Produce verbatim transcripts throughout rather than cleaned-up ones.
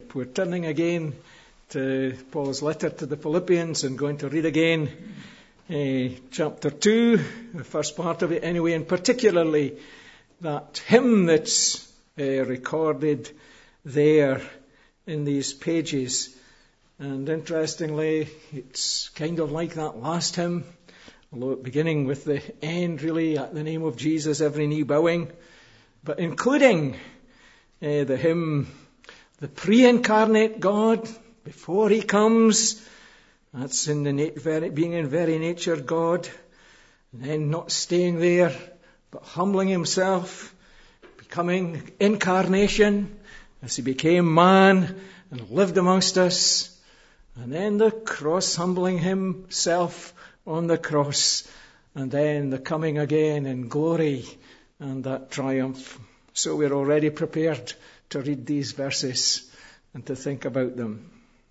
We're turning again to Paul's letter to the Philippians and going to read again uh, chapter two, the first part of it anyway, and particularly that hymn that's uh, recorded there in these pages. And interestingly, it's kind of like that last hymn, although beginning with the end really, at the name of Jesus, every knee bowing, but including uh, the hymn, the pre-incarnate God, before he comes, that's in the nat- very, being in very nature God, and then not staying there, but humbling himself, becoming incarnation, as he became man and lived amongst us, and then the cross, humbling himself on the cross, and then the coming again in glory and that triumph. So we're already prepared to read these verses and to think about them.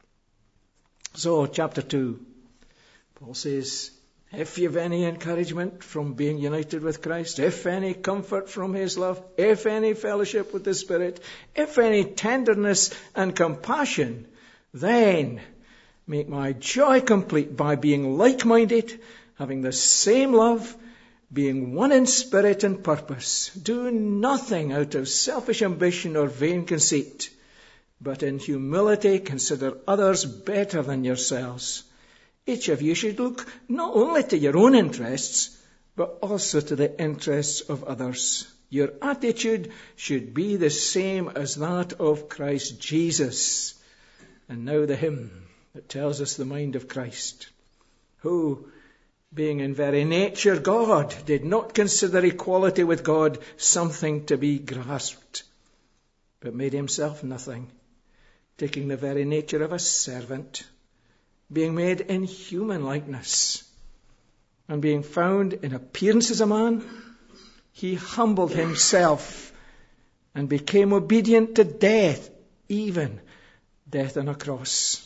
So, chapter two, Paul says, if you've any encouragement from being united with Christ, if any comfort from his love, if any fellowship with the Spirit, if any tenderness and compassion, then make my joy complete by being like-minded, having the same love, being one in spirit and purpose. Do nothing out of selfish ambition or vain conceit, but in humility consider others better than yourselves. Each of you should look not only to your own interests, but also to the interests of others. Your attitude should be the same as that of Christ Jesus. And now the hymn that tells us the mind of Christ, who, being in very nature God, did not consider equality with God something to be grasped, but made himself nothing, taking the very nature of a servant, being made in human likeness, and being found in appearance as a man, he humbled himself and became obedient to death, even death on a cross.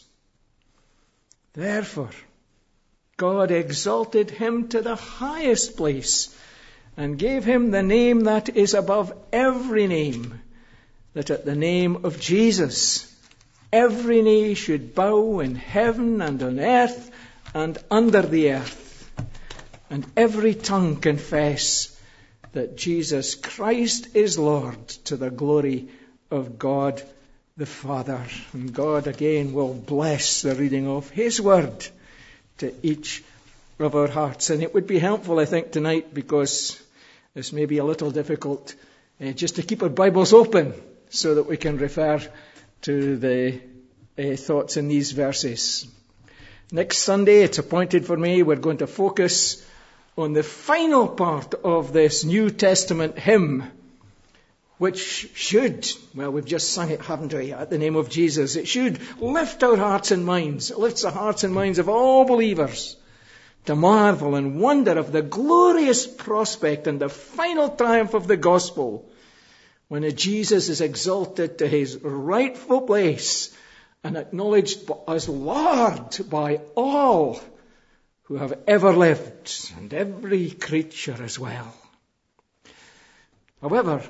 Therefore, God exalted him to the highest place and gave him the name that is above every name, that at the name of Jesus every knee should bow in heaven and on earth and under the earth, and every tongue confess that Jesus Christ is Lord, to the glory of God the Father. And God again will bless the reading of his word to each of our hearts. And it would be helpful, I think, tonight, because this may be a little difficult, uh, just to keep our Bibles open so that we can refer to the uh, thoughts in these verses. Next Sunday, it's appointed for me, we're going to focus on the final part of this New Testament hymn, which should, well, we've just sung it, haven't we, at the name of Jesus. It should lift our hearts and minds. It lifts the hearts and minds of all believers to marvel and wonder of the glorious prospect and the final triumph of the gospel, when Jesus is exalted to his rightful place and acknowledged as Lord by all who have ever lived, and every creature as well. However,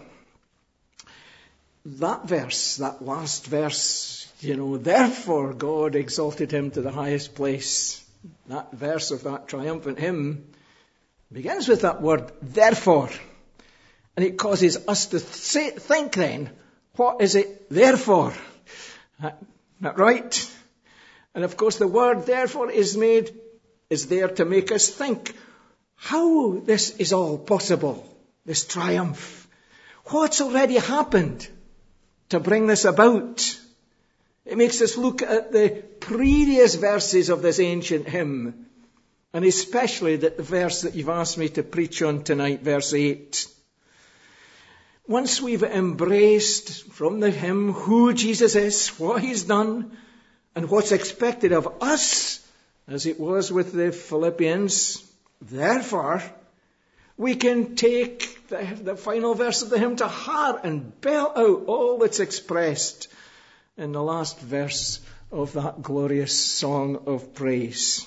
that verse, that last verse, you know, therefore God exalted him to the highest place, that verse of that triumphant hymn begins with that word, therefore. And it causes us to th- think then, what is it therefore? That, that right? And of course the word therefore is made, is there to make us think how this is all possible, this triumph. What's already happened to bring this about? It makes us look at the previous verses of this ancient hymn, and especially the verse that you've asked me to preach on tonight, verse eight. Once we've embraced from the hymn who Jesus is, what he's done, and what's expected of us, as it was with the Philippians, therefore, we can take the, the final verse of the hymn to heart and belt out all that's expressed in the last verse of that glorious song of praise.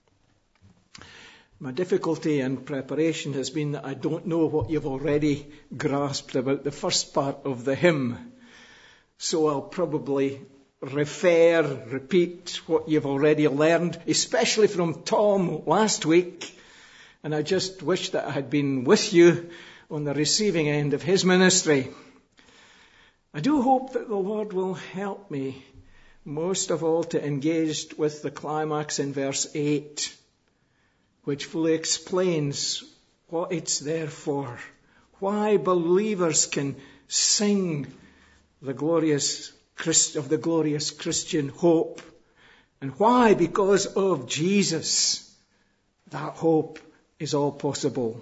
My difficulty in preparation has been that I don't know what you've already grasped about the first part of the hymn. So I'll probably refer, repeat what you've already learned, especially from Tom last week. And I just wish that I had been with you on the receiving end of his ministry. I do hope that the Lord will help me most of all to engage with the climax in verse eight, which fully explains what it's there for, why believers can sing the glorious of the glorious Christian hope, and why, because of Jesus, that hope is all possible.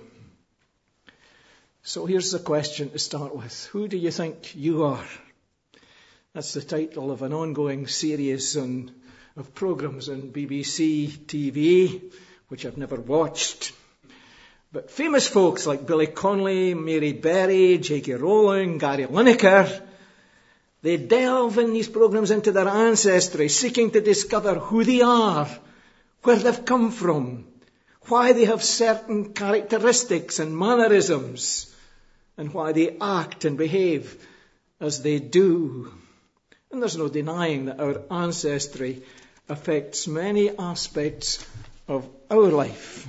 So here's the question to start with. Who do you think you are? That's the title of an ongoing series on, of programs on B B C T V, which I've never watched. But famous folks like Billy Connolly, Mary Berry, J K Rowling, Gary Lineker, they delve in these programs into their ancestry, seeking to discover who they are, where they've come from, why they have certain characteristics and mannerisms, and why they act and behave as they do. And there's no denying that our ancestry affects many aspects of our life.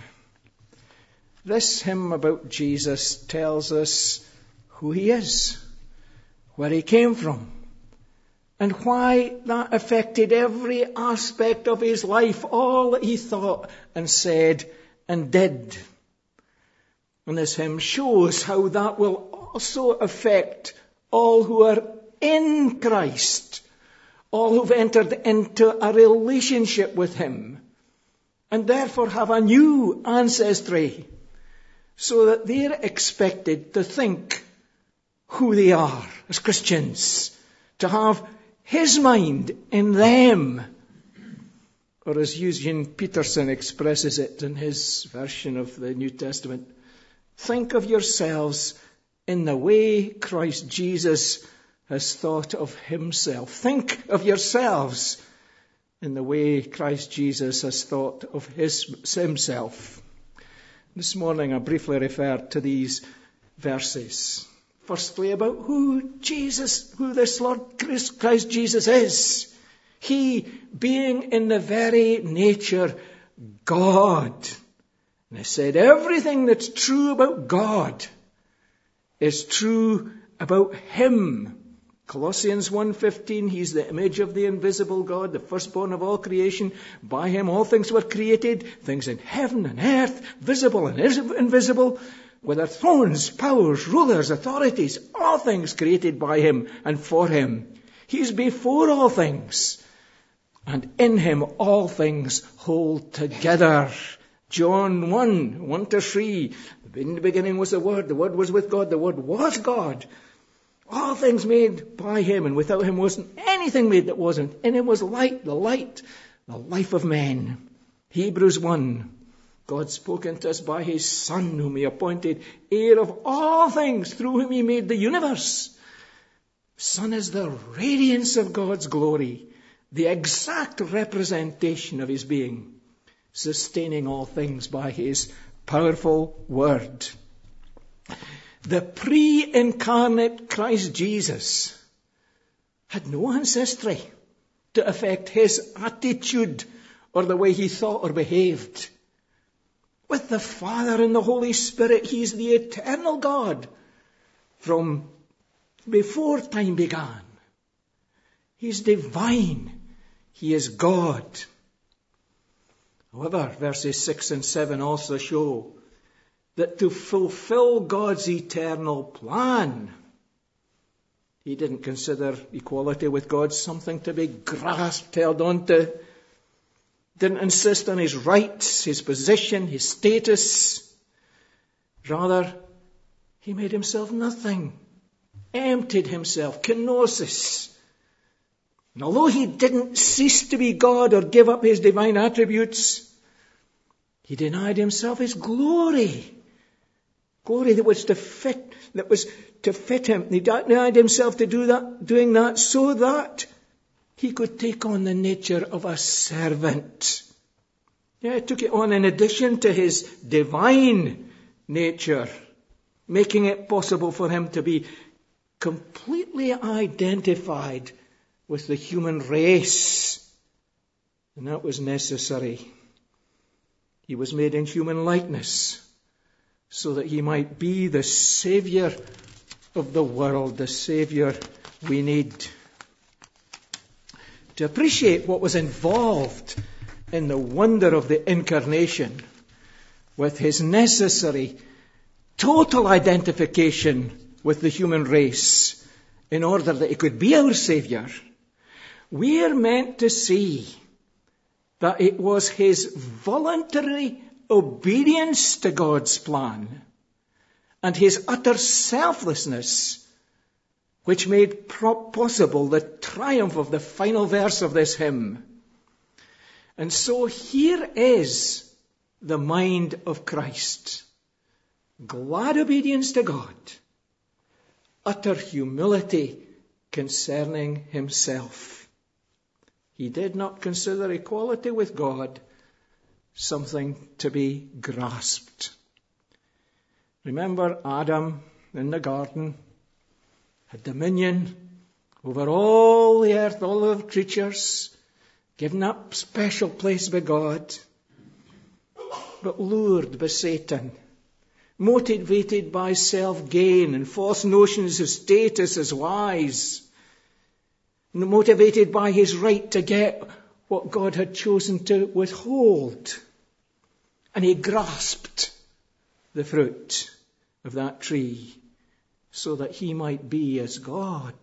This hymn about Jesus tells us who he is, where he came from, and why that affected every aspect of his life, all that he thought and said and did. And this hymn shows how that will also affect all who are in Christ, all who've entered into a relationship with him, and therefore have a new ancestry, so that they're expected to think who they are as Christians, to have his mind in them. Or as Eugene Peterson expresses it in his version of the New Testament, think of yourselves in the way Christ Jesus has thought of himself. Think of yourselves in the way Christ Jesus has thought of his, himself. This morning I briefly referred to these verses. Firstly, about who Jesus, who this Lord Christ Jesus is. He being in the very nature God. And I said everything that's true about God is true about him. Colossians one fifteen, he's the image of the invisible God, the firstborn of all creation. By him all things were created, things in heaven and earth, visible and invisible, whether thrones, powers, rulers, authorities, all things created by him and for him. He's before all things, and in him all things hold together. John one, one to three, in the beginning was the Word, the Word was with God, the Word was God. All things made by him, and without him wasn't anything made that wasn't. In him was light, the light, the life of men. Hebrews one, God spoke unto us by his Son, whom he appointed heir of all things, through whom he made the universe. Son is the radiance of God's glory, the exact representation of his being, sustaining all things by his powerful word. The pre-incarnate Christ Jesus had no ancestry to affect his attitude or the way he thought or behaved. With the Father and the Holy Spirit, he's the eternal God from before time began. He's divine. He is God. However, verses six and seven also show that to fulfill God's eternal plan, he didn't consider equality with God something to be grasped, held on to. Didn't insist on his rights, his position, his status. Rather, he made himself nothing, emptied himself, kenosis. And although he didn't cease to be God or give up his divine attributes, he denied himself his glory. Glory that was to fit, that was to fit him. He denied himself to do that, doing that so that he could take on the nature of a servant. Yeah, he took it on in addition to his divine nature, making it possible for him to be completely identified with the human race. And that was necessary. He was made in human likeness so that he might be the Saviour of the world, the Saviour we need. To appreciate what was involved in the wonder of the incarnation, with his necessary total identification with the human race in order that he could be our Saviour, we are meant to see that it was his voluntary obedience to God's plan and his utter selflessness which made possible the triumph of the final verse of this hymn. And so here is the mind of Christ. Glad obedience to God, utter humility concerning himself. He did not consider equality with God something to be grasped. Remember Adam in the garden had dominion over all the earth, all the creatures, given up special place by God, but lured by Satan, motivated by self-gain and false notions of status as wise, motivated by his right to get what God had chosen to withhold. And he grasped the fruit of that tree so that he might be as God.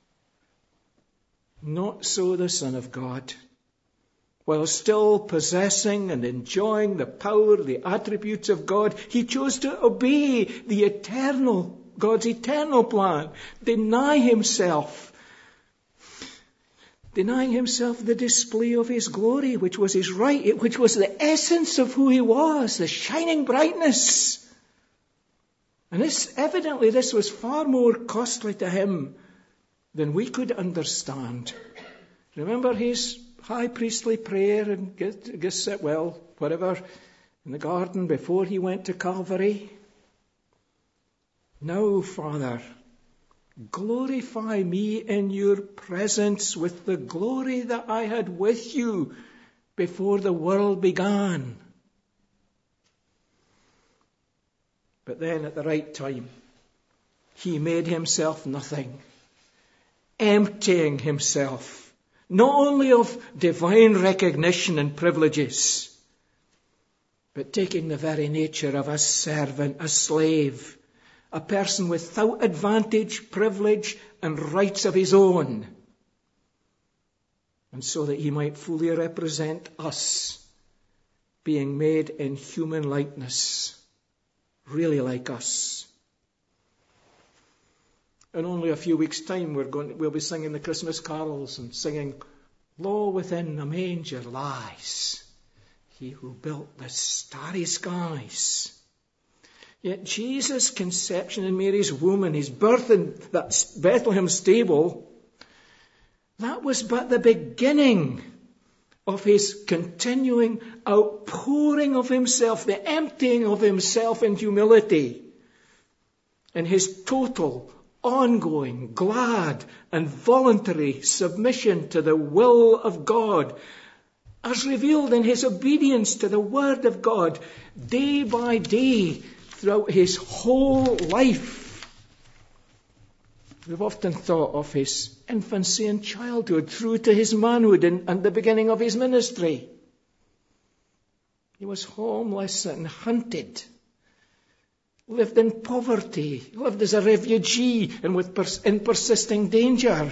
Not so the Son of God. While still possessing and enjoying the power, the attributes of God, he chose to obey the eternal, God's eternal plan, deny himself, denying himself the display of his glory, which was his right, which was the essence of who he was, the shining brightness. And this, evidently, this was far more costly to him than we could understand. Remember his high priestly prayer and get, get well, whatever, in the garden before he went to Calvary. Now, Father, glorify me in your presence with the glory that I had with you before the world began. But then at the right time, he made himself nothing, emptying himself, not only of divine recognition and privileges, but taking the very nature of a servant, a slave, a person without advantage, privilege, and rights of his own. And so that he might fully represent us, being made in human likeness, really like us. In only a few weeks' time, we're going, we'll be singing the Christmas carols and singing, "Lo, within a manger lies he who built the starry skies." Yet Jesus' conception in Mary's womb and his birth in that Bethlehem stable, that was but the beginning of his continuing outpouring of himself, the emptying of himself in humility, and his total, ongoing, glad and voluntary submission to the will of God, as revealed in his obedience to the Word of God, day by day, throughout his whole life. We've often thought of his infancy and childhood through to his manhood and, and the beginning of his ministry. He was homeless and hunted, lived in poverty, lived as a refugee and with pers- in persisting danger.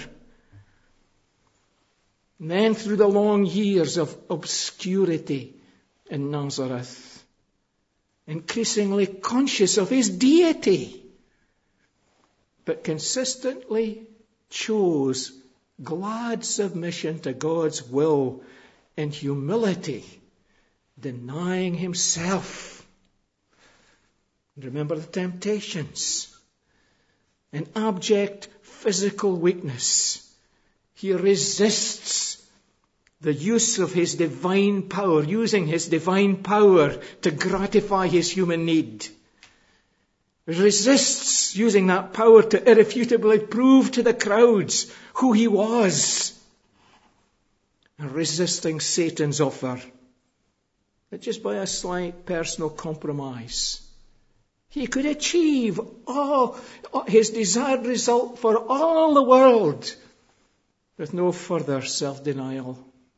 And then through the long years of obscurity in Nazareth, increasingly conscious of his deity, but consistently chose glad submission to God's will in humility, denying himself. And remember the temptations. In abject physical weakness, he resists the use of his divine power, using his divine power to gratify his human need. Resists using that power to irrefutably prove to the crowds who he was. and resisting Satan's offer, that just by a slight personal compromise, he could achieve all his desired result for all the world with no further self-denial.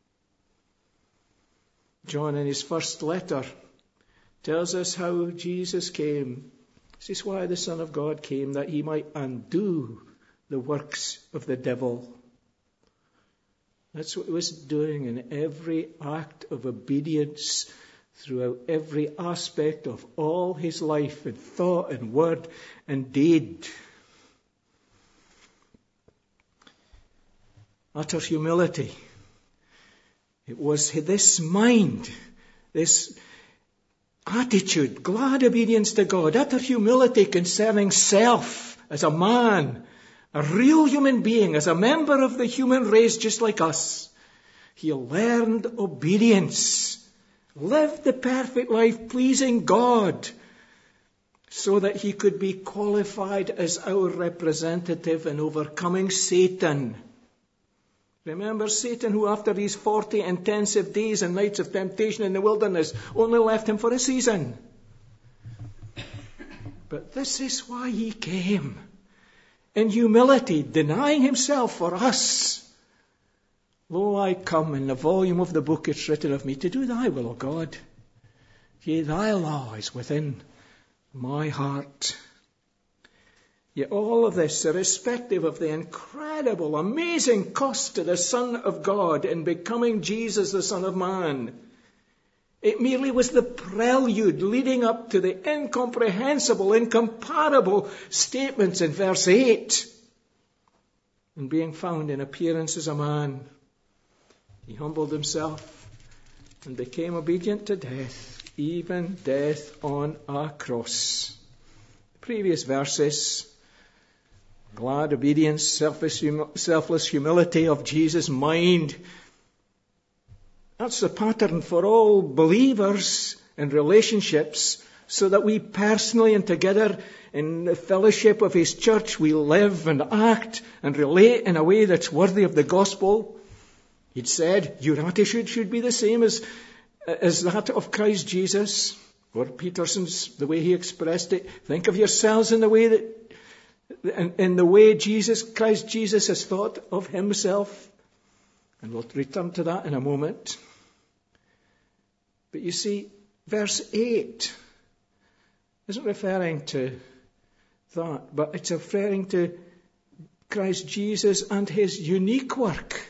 John, in his first letter, tells us how Jesus came. This is why the Son of God came, that he might undo the works of the devil. That's what he was doing in every act of obedience, throughout every aspect of all his life, in thought and word and deed. Utter humility. It was this mind, this attitude, glad obedience to God, utter humility concerning self as a man, a real human being, as a member of the human race just like us. He learned obedience, lived the perfect life pleasing God, so that he could be qualified as our representative in overcoming Satan. Remember Satan, who after these forty intensive days and nights of temptation in the wilderness only left him for a season. But this is why he came. In humility, denying himself for us. Lo, I come, in the volume of the book it's written of me, to do thy will, O God. Yea, thy law is within my heart. Yet all of this, irrespective of the incredible, amazing cost to the Son of God in becoming Jesus, the Son of Man, it merely was the prelude leading up to the incomprehensible, incomparable statements in verse eight. And being found in appearance as a man, he humbled himself and became obedient to death, even death on a cross. The previous verses, glad obedience, selfless, hum- selfless humility of Jesus' mind. That's the pattern for all believers in relationships, so that we personally and together in the fellowship of his church, we live and act and relate in a way that's worthy of the gospel. He'd said, your attitude should be the same as, as that of Christ Jesus. Or Peterson's, the way he expressed it, think of yourselves in the way that In, in the way Jesus, Christ Jesus has thought of himself. And we'll return to that in a moment. But you see, verse eight isn't referring to that, but it's referring to Christ Jesus and his unique work.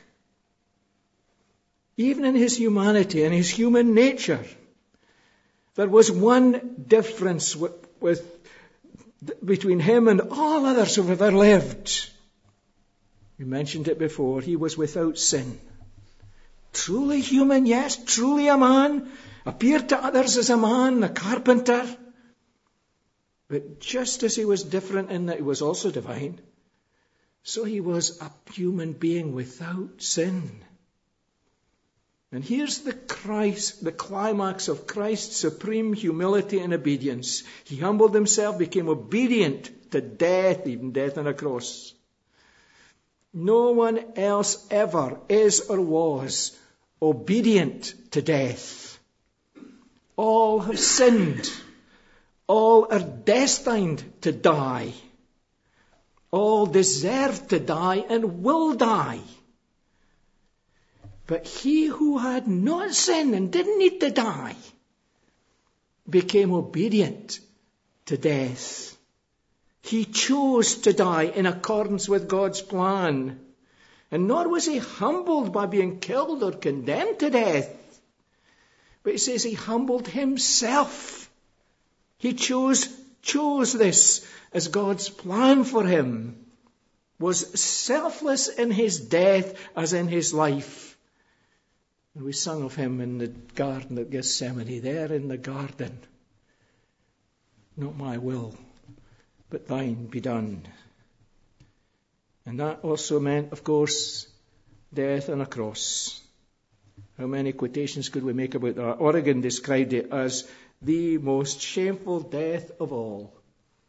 Even in his humanity and his human nature, there was one difference with, with between him and all others who have ever lived. We mentioned it before. He was without sin. Truly human, yes. Truly a man. Appeared to others as a man, a carpenter. But just as he was different in that he was also divine, so he was a human being without sin. And here's the Christ, the climax of Christ's supreme humility and obedience. He humbled himself, became obedient to death, even death on a cross. No one else ever is or was obedient to death. All have sinned. All are destined to die. All deserve to die and will die. But he who had not sinned and didn't need to die became obedient to death. He chose to die in accordance with God's plan. And nor was he humbled by being killed or condemned to death. But it says he humbled himself. He chose, chose this as God's plan for him. Was selfless in his death as in his life. And we sung of him in the garden of Gethsemane, there in the garden. Not my will, but thine be done. And that also meant, of course, death on a cross. How many quotations could we make about that? Origen described it as the most shameful death of all.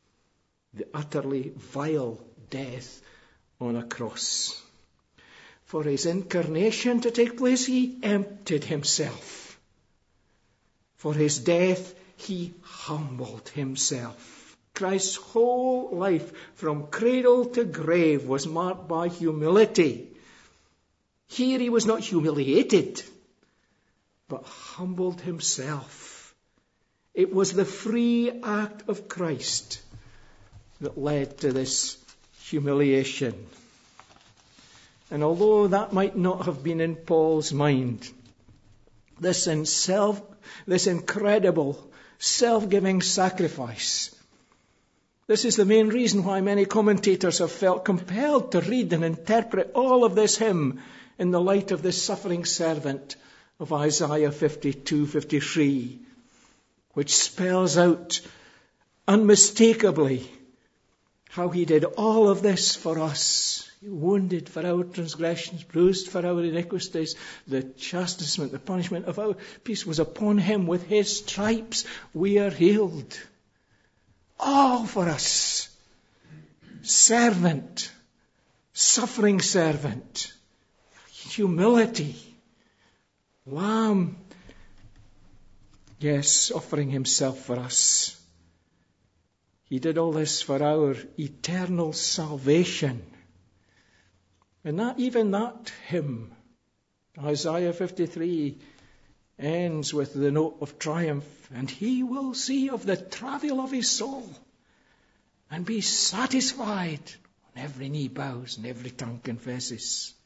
The utterly vile death on a cross. for his incarnation to take place, he emptied himself. For his death, he humbled himself. Christ's whole life, from cradle to grave, was marked by humility. Here he was not humiliated, but humbled himself. It was the free act of Christ that led to this humiliation. And although that might not have been in Paul's mind, this in self, this incredible self-giving sacrifice, this is the main reason why many commentators have felt compelled to read and interpret all of this hymn in the light of this suffering servant of Isaiah fifty-two fifty-three, which spells out unmistakably how he did all of this for us. He wounded for our transgressions, bruised for our iniquities. The chastisement, the punishment of our peace was upon him. With his stripes we are healed. All for us. Servant, suffering servant, humility, Lamb, yes, offering himself for us. He did all this for our eternal salvation. And that, even that hymn, Isaiah fifty-three, ends with the note of triumph. And he will see of the travail of his soul and be satisfied when every knee bows and every tongue confesses.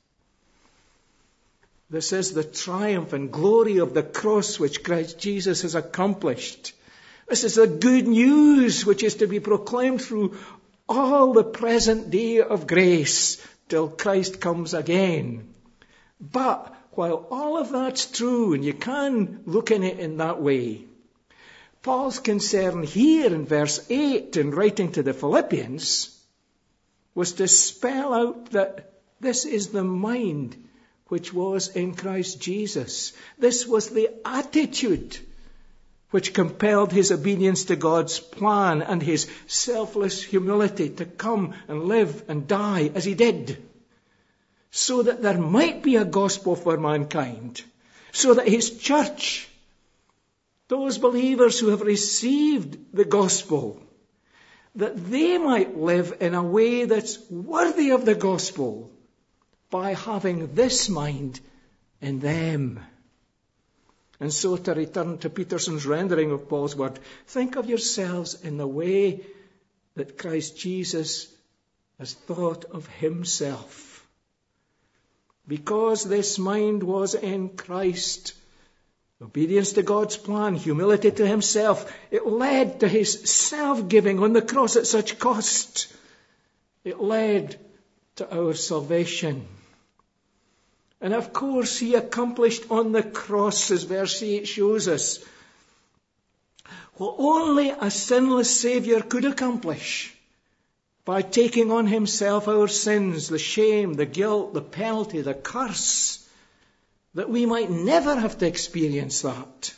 This is the triumph and glory of the cross which Christ Jesus has accomplished. This is the good news which is to be proclaimed through all the present day of grace till Christ comes again. But while all of that's true, and you can look in it in that way, Paul's concern here in verse eight in writing to the Philippians was to spell out that this is the mind which was in Christ Jesus. This was the attitude which compelled his obedience to God's plan and his selfless humility to come and live and die as he did, so that there might be a gospel for mankind, so that his church, those believers who have received the gospel, that they might live in a way that's worthy of the gospel by having this mind in them. And so, to return to Peterson's rendering of Paul's word, think of yourselves in the way that Christ Jesus has thought of himself. Because this mind was in Christ, obedience to God's plan, humility to himself, it led to his self-giving on the cross at such cost. It led to our salvation. And of course, he accomplished on the cross, as verse eight shows us, what only a sinless Saviour could accomplish by taking on himself our sins, the shame, the guilt, the penalty, the curse, that we might never have to experience that.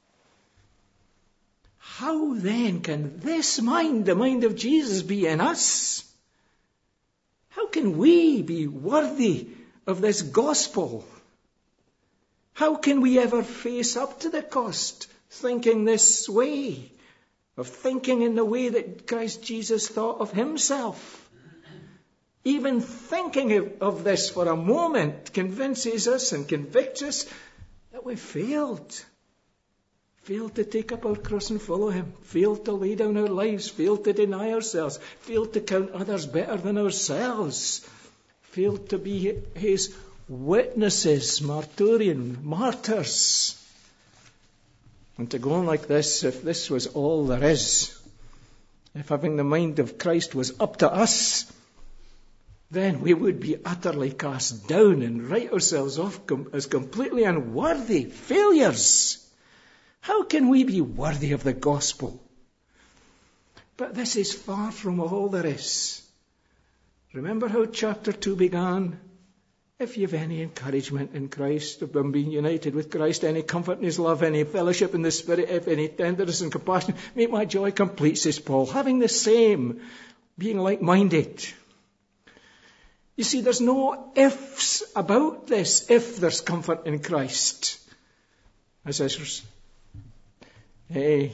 How then can this mind, the mind of Jesus, be in us? How can we be worthy of this gospel? How can we ever face up to the cost, thinking this way, of thinking in the way that Christ Jesus thought of himself? Even thinking of, of this for a moment convinces us and convicts us that we've failed. Failed to take up our cross and follow him. Failed to lay down our lives. Failed to deny ourselves. Failed to count others better than ourselves. Failed to be his witnesses, martyrian, martyrs. And to go on like this, if this was all there is, if having the mind of Christ was up to us, then we would be utterly cast down and write ourselves off com- as completely unworthy failures. How can we be worthy of the gospel? But this is far from all there is. Remember how chapter two began? If you have any encouragement in Christ, of being united with Christ, any comfort in his love, any fellowship in the Spirit, if any tenderness and compassion, make my joy complete, says Paul. Having the same, being like-minded. You see, there's no ifs about this, if there's comfort in Christ. As is, hey,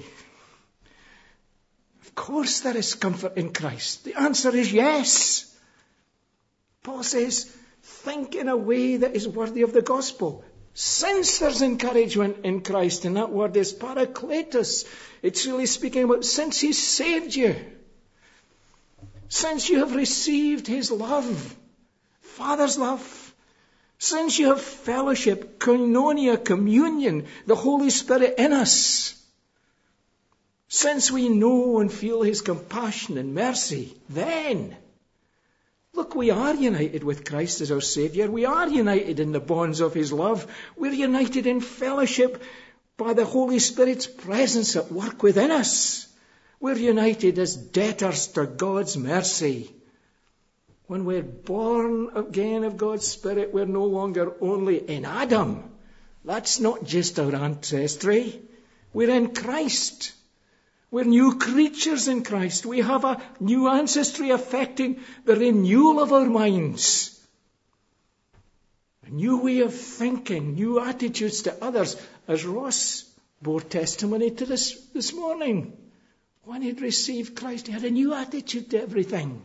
of course there is comfort in Christ. The answer is yes. Paul says, think in a way that is worthy of the gospel. Since there's encouragement in Christ, and that word is parakletos, it's really speaking about since He's saved you. Since you have received His love, Father's love. Since you have fellowship, koinonia, communion, the Holy Spirit in us. Since we know and feel His compassion and mercy, then, look, we are united with Christ as our Saviour. We are united in the bonds of His love. We're united in fellowship by the Holy Spirit's presence at work within us. We're united as debtors to God's mercy. When we're born again of God's Spirit, we're no longer only in Adam. That's not just our ancestry. We're in Christ. We're new creatures in Christ. We have a new ancestry affecting the renewal of our minds. A new way of thinking, new attitudes to others, as Ross bore testimony to this this morning. When he'd received Christ, he had a new attitude to everything.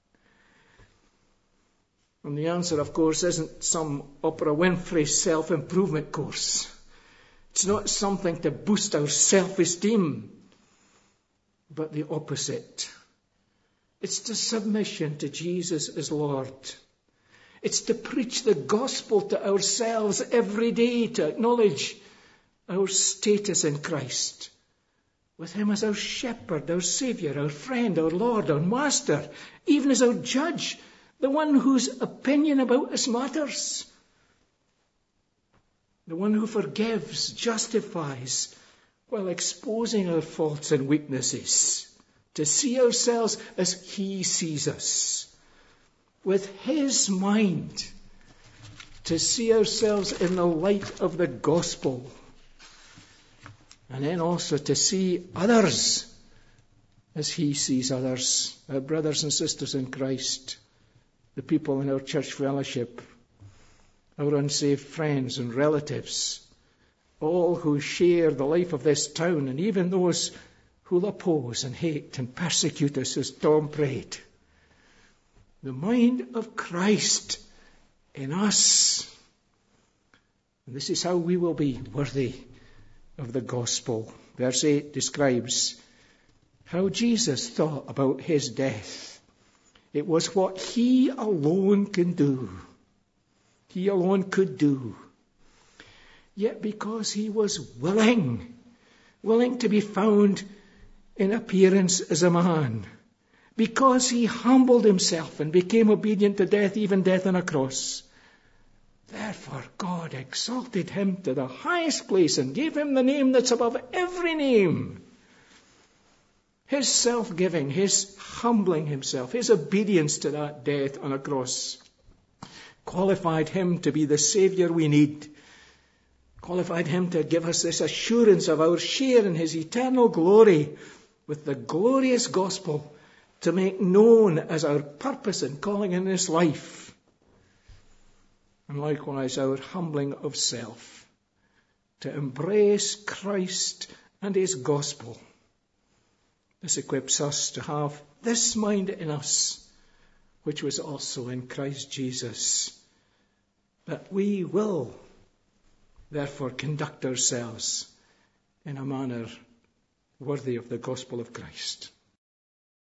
And the answer, of course, isn't some Oprah Winfrey self-improvement course. It's not something to boost our self-esteem, but the opposite. It's the submission to Jesus as Lord. It's to preach the gospel to ourselves every day, to acknowledge our status in Christ, with Him as our shepherd, our Saviour, our friend, our Lord, our Master, even as our judge, the one whose opinion about us matters, the one who forgives, justifies, while exposing our faults and weaknesses, to see ourselves as He sees us, with His mind, to see ourselves in the light of the gospel, and then also to see others as He sees others, our brothers and sisters in Christ, the people in our church fellowship, our unsaved friends and relatives, all who share the life of this town, and even those who oppose and hate and persecute us, as Tom prayed. The mind of Christ in us. And this is how we will be worthy of the gospel. Verse eight describes how Jesus thought about His death. It was what He alone can do. He alone could do. Yet because He was willing, willing to be found in appearance as a man, because He humbled Himself and became obedient to death, even death on a cross, therefore God exalted Him to the highest place and gave Him the name that's above every name. His self-giving, His humbling Himself, His obedience to that death on a cross qualified Him to be the Saviour we need, qualified Him to give us this assurance of our share in His eternal glory with the glorious gospel to make known as our purpose and calling in this life. And likewise our humbling of self to embrace Christ and His gospel. This equips us to have this mind in us, which was also in Christ Jesus, that we will therefore conduct ourselves in a manner worthy of the gospel of Christ.